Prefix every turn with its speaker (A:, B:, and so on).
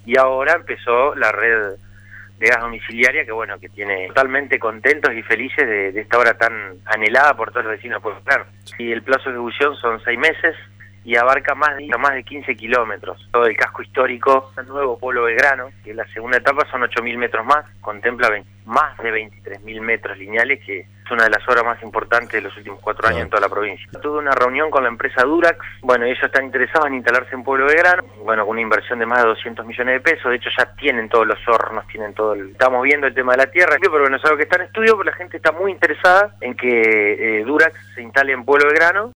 A: y ahora empezó la red de gas domiciliaria que bueno, que tiene totalmente contentos y felices de esta hora tan anhelada por todos los vecinos de Pueblo Belgrano. Y el plazo de ejecución son 6 meses y abarca más de 15 kilómetros. Todo el casco histórico, el nuevo Pueblo Belgrano, que la segunda etapa son 8.000 metros más, contempla más de 23.000 metros lineales, que es una de las obras más importantes de los últimos 4 años en toda la provincia. Tuve una reunión con la empresa Durax, bueno, ellos están interesados en instalarse en Pueblo Belgrano, bueno, con una inversión de más de 200 millones de pesos, de hecho ya tienen todos los hornos, tienen todo Estamos viendo el tema de la tierra, pero bueno, es algo que está en estudio, pero la gente está muy interesada en que Durax se instale en Pueblo Belgrano.